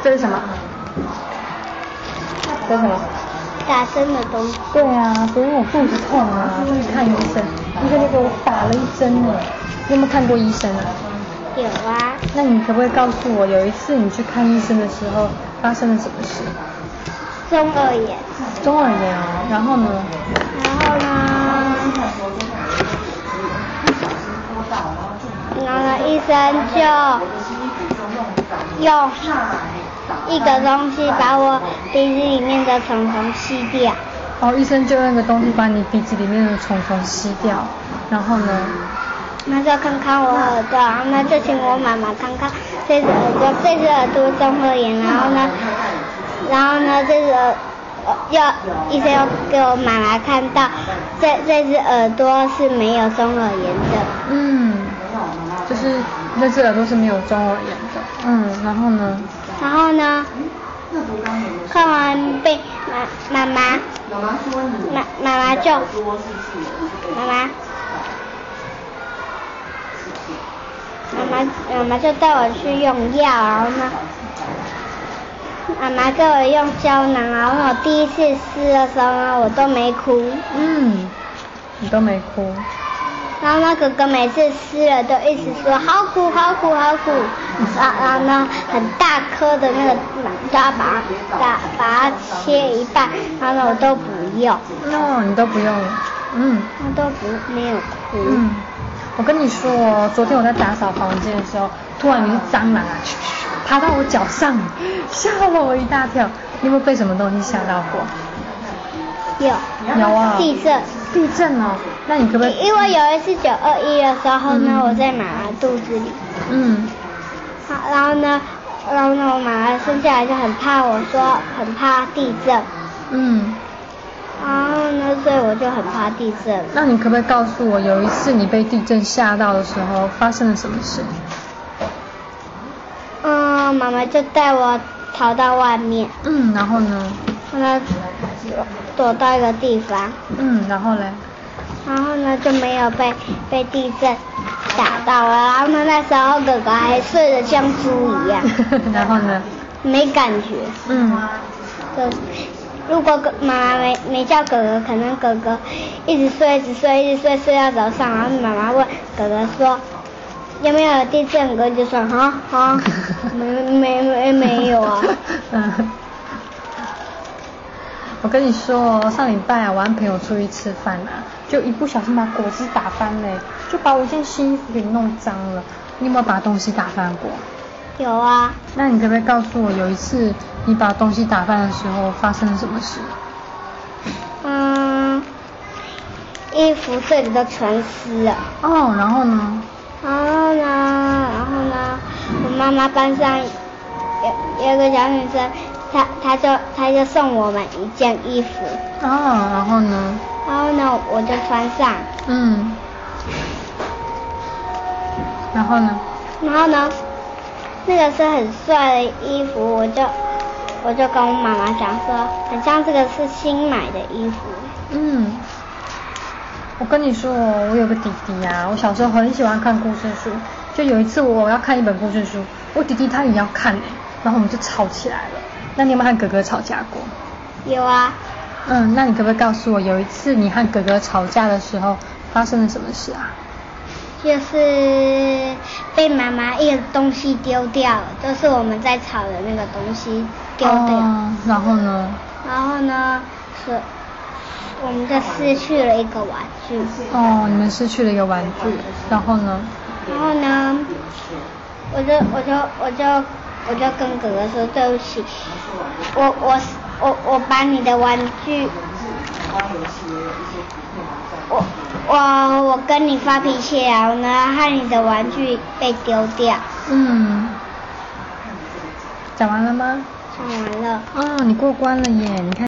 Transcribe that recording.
这是什么？这是什么？ 打针的东西。 对啊，昨天我肚子痛啊，就去看医生，医生就给我打了一针呢。你有没有看过医生啊？ 有啊。 那你可不可以告诉我，有一次你去看医生的时候发生了什么事？ 中耳炎。 中耳炎哦，然后呢？ 然后医生就用一个东西把我鼻子里面的虫虫吸掉。 哦，医生就用那个东西把你鼻子里面的虫虫吸掉，然后呢？ 那就看看我耳朵，然后呢就请我妈妈看看这只耳朵，这只耳朵中耳炎，然后呢这只医生要给我妈妈看到这只耳朵是没有中耳炎的。 就是那只耳朵是没有中耳炎的。然后呢？ 看完被妈妈就带我去用药，然后呢，妈妈给我用胶囊，然后我第一次撕的时候呢，我都没哭。 你都没哭。 然后呢，哥哥每次撕了都一直说好苦好苦好苦，然后呢，很大颗的那个，就要把它切一半，然后呢我都不用。 你都不用。 我都没有哭。 我跟你说哦，昨天我在打扫房间的时候，突然有一只蟑螂爬到我脚上，吓了我一大跳。你有没有被什么东西吓到过？ 有啊。 地震哦，那你可不可以？ 因为有一次921的时候呢，我在妈妈肚子里。然后呢，我妈妈生下来就很怕，我说很怕地震。然后呢，所以我就很怕地震。 那你可不可以告诉我，有一次你被地震吓到的时候发生了什么事？ 妈妈就带我逃到外面。 然后呢？ 躲到一个地方。 然后嘞？ 然后呢就没有被地震打到了。然后呢那时候哥哥还睡得像猪一样。 然后呢？ 没感觉。如果妈妈没叫哥哥，可能哥哥一直睡到早上，然后妈妈问哥哥说有没有地震，哥哥就说没有啊。 我跟你说哦，上礼拜我和朋友出去吃饭就一不小心把果汁打翻了，就把我一件新衣服给弄脏了。你有没有把东西打翻过？ 有啊。 那你可不可以告诉我，有一次你把东西打翻的时候发生了什么事？ 衣服睡的都全湿了。 然后呢？ 我妈妈班上有个小女生，她就送我们一件衣服。 然后呢？ 我就穿上。 然后呢？ 那个是很帅的衣服，我就跟我妈妈讲说，很像这个是新买的衣服。 我跟你说哦，我有个弟弟啊，我小时候很喜欢看故事书，就有一次我要看一本故事书，我弟弟他也要看然后我们就吵起来了。那你有没有和哥哥吵架过？ 有啊。 那你可不可以告诉我，有一次你和哥哥吵架的时候发生了什么事啊？ 就是被妈妈一个东西丢掉了，就是我们在吵的那个东西丢掉。 然后呢？ 是我们就失去了一个玩具。 你们失去了一个玩具，然后呢？ 我就跟哥哥说对不起，我把你的玩具，我跟你发脾气，然后呢，害你的玩具被丢掉。 讲完了吗？ 讲完了。 你过关了耶！你看。